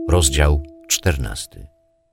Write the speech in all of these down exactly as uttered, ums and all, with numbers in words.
Rozdział czternasty.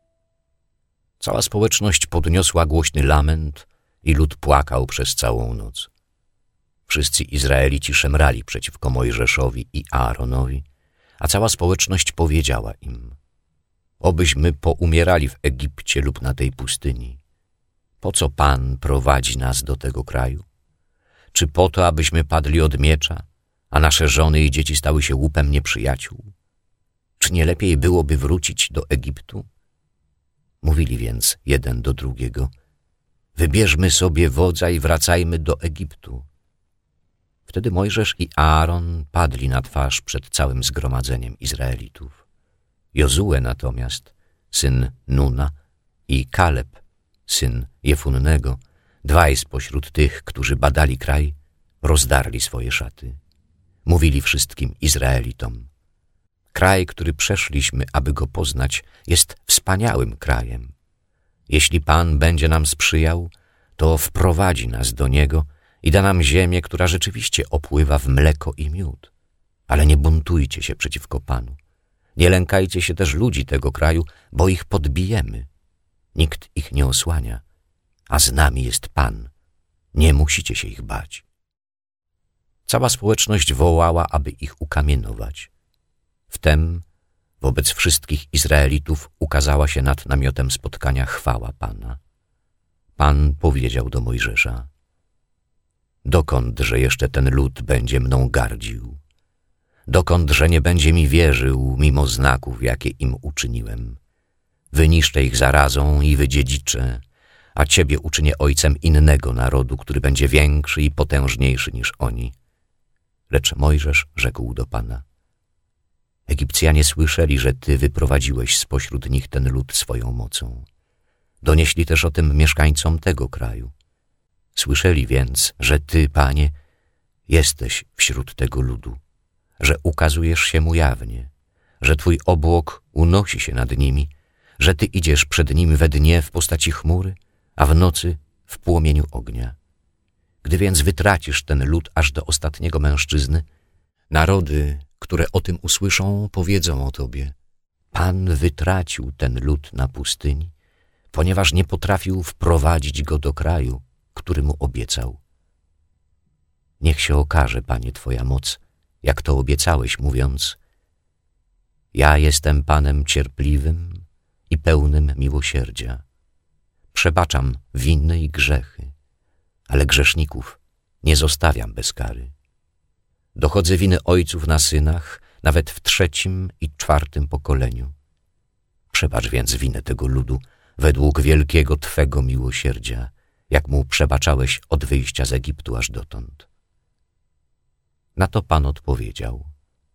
Cała społeczność podniosła głośny lament i lud płakał przez całą noc. Wszyscy Izraelici szemrali przeciwko Mojżeszowi i Aaronowi, a cała społeczność powiedziała im: obyśmy poumierali w Egipcie lub na tej pustyni. Po co Pan prowadzi nas do tego kraju? Czy po to, abyśmy padli od miecza, a nasze żony i dzieci stały się łupem nieprzyjaciół? Czy nie lepiej byłoby wrócić do Egiptu? Mówili więc jeden do drugiego: wybierzmy sobie wodza i wracajmy do Egiptu. Wtedy Mojżesz i Aaron padli na twarz przed całym zgromadzeniem Izraelitów. Jozue natomiast, syn Nuna, i Kaleb, syn Jefunnego, dwaj spośród tych, którzy badali kraj, rozdarli swoje szaty. Mówili wszystkim Izraelitom: kraj, który przeszliśmy, aby go poznać, jest wspaniałym krajem. Jeśli Pan będzie nam sprzyjał, to wprowadzi nas do niego i da nam ziemię, która rzeczywiście opływa w mleko i miód. Ale nie buntujcie się przeciwko Panu. Nie lękajcie się też ludzi tego kraju, bo ich podbijemy. Nikt ich nie osłania, a z nami jest Pan. Nie musicie się ich bać. Cała społeczność wołała, aby ich ukamienować. Wtem wobec wszystkich Izraelitów ukazała się nad namiotem spotkania chwała Pana. Pan powiedział do Mojżesza: dokądże jeszcze ten lud będzie mną gardził? Dokądże nie będzie mi wierzył, mimo znaków, jakie im uczyniłem? Wyniszczę ich zarazą i wydziedziczę, a ciebie uczynię ojcem innego narodu, który będzie większy i potężniejszy niż oni. Lecz Mojżesz rzekł do Pana: Egipcjanie słyszeli, że Ty wyprowadziłeś spośród nich ten lud swoją mocą. Donieśli też o tym mieszkańcom tego kraju. Słyszeli więc, że Ty, Panie, jesteś wśród tego ludu, że ukazujesz się mu jawnie, że Twój obłok unosi się nad nimi, że Ty idziesz przed nimi we dnie w postaci chmury, a w nocy w płomieniu ognia. Gdy więc wytracisz ten lud aż do ostatniego mężczyzny, narody, które o tym usłyszą, powiedzą o Tobie: Pan wytracił ten lud na pustyni, ponieważ nie potrafił wprowadzić go do kraju, który mu obiecał. Niech się okaże, Panie, Twoja moc, jak to obiecałeś, mówiąc: ja jestem Panem cierpliwym i pełnym miłosierdzia. Przebaczam winy i grzechy, ale grzeszników nie zostawiam bez kary. Dochodzę winy ojców na synach, nawet w trzecim i czwartym pokoleniu. Przebacz więc winę tego ludu według wielkiego Twego miłosierdzia, jak mu przebaczałeś od wyjścia z Egiptu aż dotąd. Na to Pan odpowiedział: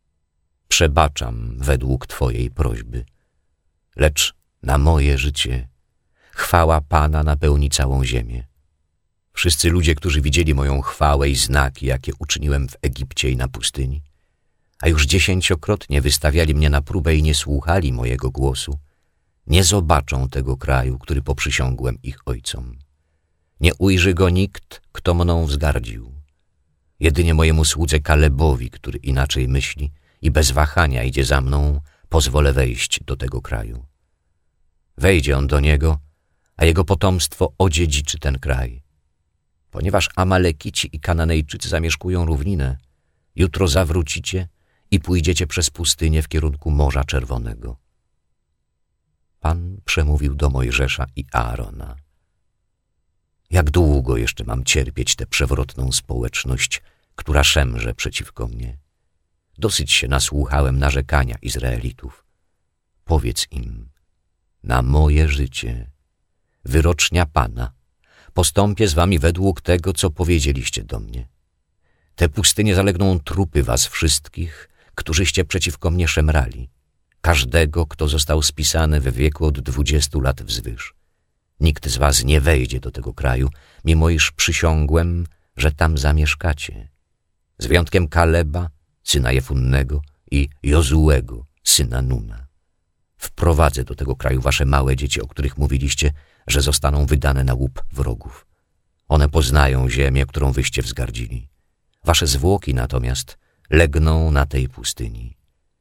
przebaczam według Twojej prośby, lecz na moje życie chwała Pana napełni całą ziemię. Wszyscy ludzie, którzy widzieli moją chwałę i znaki, jakie uczyniłem w Egipcie i na pustyni, a już dziesięciokrotnie wystawiali mnie na próbę i nie słuchali mojego głosu, nie zobaczą tego kraju, który poprzysiągłem ich ojcom. Nie ujrzy go nikt, kto mną wzgardził. Jedynie mojemu słudze Kalebowi, który inaczej myśli i bez wahania idzie za mną, pozwolę wejść do tego kraju. Wejdzie on do niego, a jego potomstwo odziedziczy ten kraj. Ponieważ Amalekici i Kananejczycy zamieszkują równinę, jutro zawrócicie i pójdziecie przez pustynię w kierunku Morza Czerwonego. Pan przemówił do Mojżesza i Aarona: jak długo jeszcze mam cierpieć tę przewrotną społeczność, która szemrze przeciwko mnie? Dosyć się nasłuchałem narzekania Izraelitów. Powiedz im: na moje życie, wyrocznia Pana, postąpię z wami według tego, co powiedzieliście do mnie. Te pustynie zalegną trupy was wszystkich, którzyście przeciwko mnie szemrali, każdego, kto został spisany w wieku od dwudziestu lat wzwyż. Nikt z was nie wejdzie do tego kraju, mimo iż przysiągłem, że tam zamieszkacie. Z wyjątkiem Kaleba, syna Jefunnego, i Jozuego, syna Nuna. Wprowadzę do tego kraju wasze małe dzieci, o których mówiliście, że zostaną wydane na łup wrogów. One poznają ziemię, którą wyście wzgardzili. Wasze zwłoki natomiast legną na tej pustyni.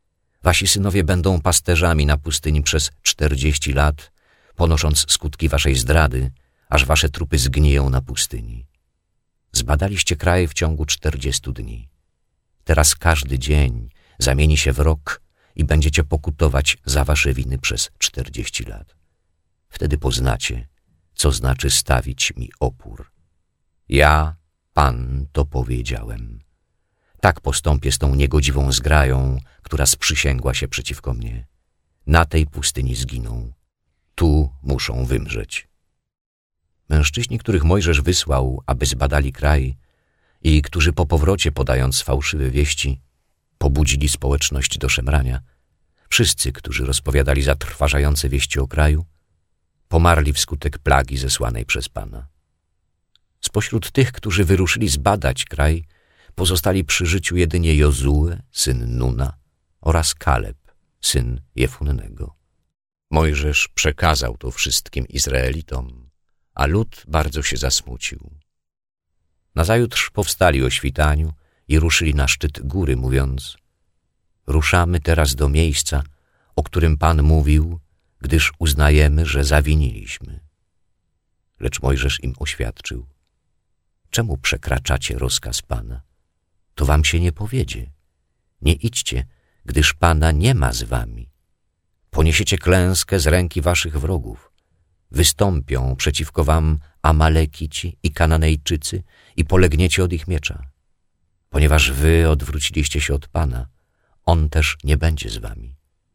Wasi synowie będą pasterzami na pustyni przez czterdzieści lat, ponosząc skutki waszej zdrady, aż wasze trupy zgniją na pustyni. Zbadaliście kraj w ciągu czterdziestu dni. Teraz każdy dzień zamieni się w rok i będziecie pokutować za wasze winy przez czterdzieści lat. Wtedy poznacie, co znaczy stawić mi opór. Ja, Pan, to powiedziałem. Tak postąpię z tą niegodziwą zgrają, która sprzysięgła się przeciwko mnie. Na tej pustyni zginą. Tu muszą wymrzeć. Mężczyźni, których Mojżesz wysłał, aby zbadali kraj i którzy po powrocie, podając fałszywe wieści, pobudzili społeczność do szemrania, wszyscy, którzy rozpowiadali zatrważające wieści o kraju, pomarli wskutek plagi zesłanej przez Pana. Spośród tych, którzy wyruszyli zbadać kraj, pozostali przy życiu jedynie Jozue, syn Nuna, oraz Kaleb, syn Jefunnego. Mojżesz przekazał to wszystkim Izraelitom, a lud bardzo się zasmucił. Nazajutrz powstali o świtaniu i ruszyli na szczyt góry, mówiąc: ruszamy teraz do miejsca, o którym Pan mówił, gdyż uznajemy, że zawiniliśmy. Lecz Mojżesz im oświadczył: czemu przekraczacie rozkaz Pana? To wam się nie powiedzie. Nie idźcie, gdyż Pana nie ma z wami. Poniesiecie klęskę z ręki waszych wrogów. Wystąpią przeciwko wam Amalekici i Kananejczycy i polegniecie od ich miecza. Ponieważ wy odwróciliście się od Pana, On też nie będzie z wami.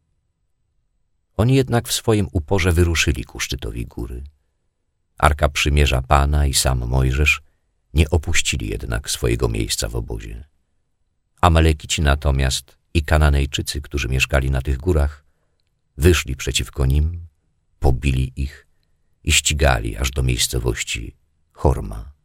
Oni jednak w swoim uporze wyruszyli ku szczytowi góry. Arka Przymierza Pana i sam Mojżesz nie opuścili jednak swojego miejsca w obozie. Amalekici natomiast i Kananejczycy, którzy mieszkali na tych górach, wyszli przeciwko nim, pobili ich i ścigali aż do miejscowości Horma.